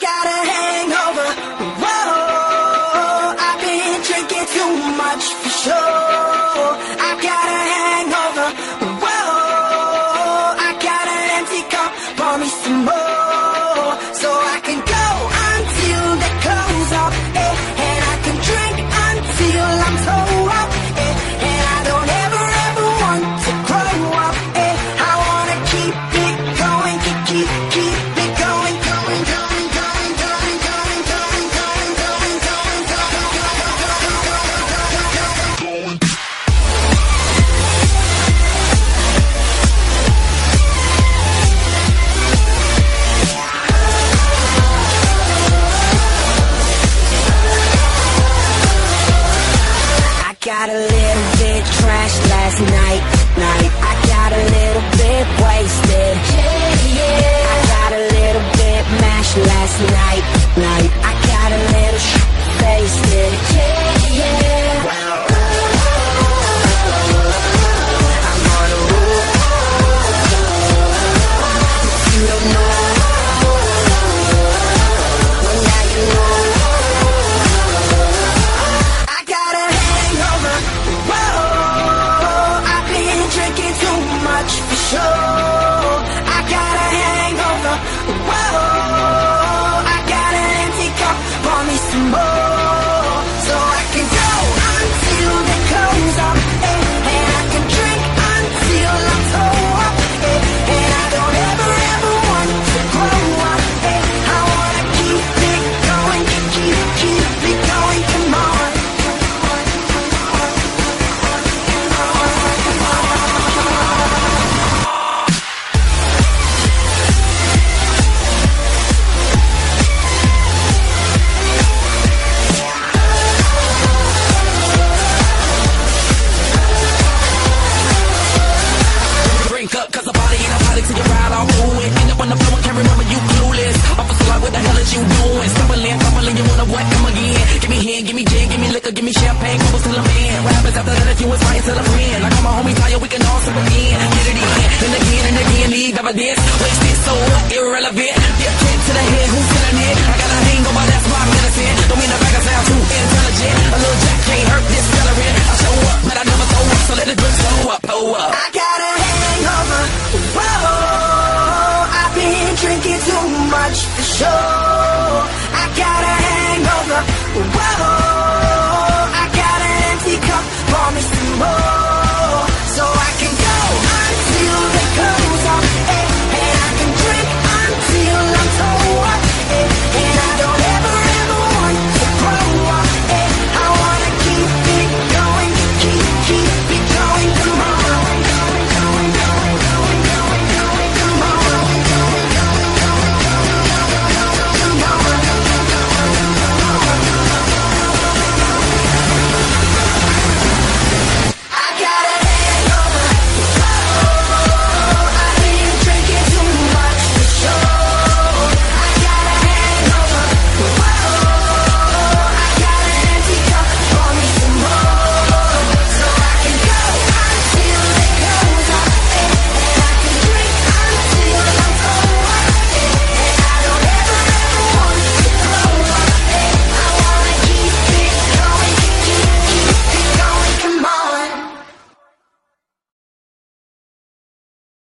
got a hangover. Whoa, I've been drinking too much for sure. I got a hangover. Whoa, I got an empty cup. Pour me some more, so I can go until they close up, and I can drink until I'm toe up, and I don't ever want to grow up. I wanna keep it going, keep it going, going, going, going, going, going, going, going, going, going, going, going, going. I got a little bit trashed last night. I got a little bit wasted. I got a little bit mashed last night. I got a little wasted. I'm on a roll. You don't know. Well, now you know. I got a hangover. Whoa, I've been drinking too much for sure. I got a hangover. Whoa, I got an empty cup. Pour me some more, so I can go until they close up, and I can drink until I'm toe up, and I don't ever want to grow up. I wanna keep it going, keep it going. Come on. Drink up, cause the body ain't a body till you ride all through it. End up on the floor and can't remember you clueless. Officer, like, what the hell is you doing? Stumbling, you wanna what? Come again. Give me hand, give me gin, give me liquor, give me champagne, covers till I'm in. What happens after that if you was fighting till a friend? Like all my homies tired, we can all sip again. Get it in, and again, leave evidence. Wasted so irrelevant. Get kicked to the head, who's feeling it? I got a hangover, that's my medicine. Don't mean the bag I sound too intelligent. A little jack can't hurt this celebrant. I show up, but I never throw up, so let the drink slow up, oh up. I got a hangover. Whoa, I've been drinking too much for sure. I got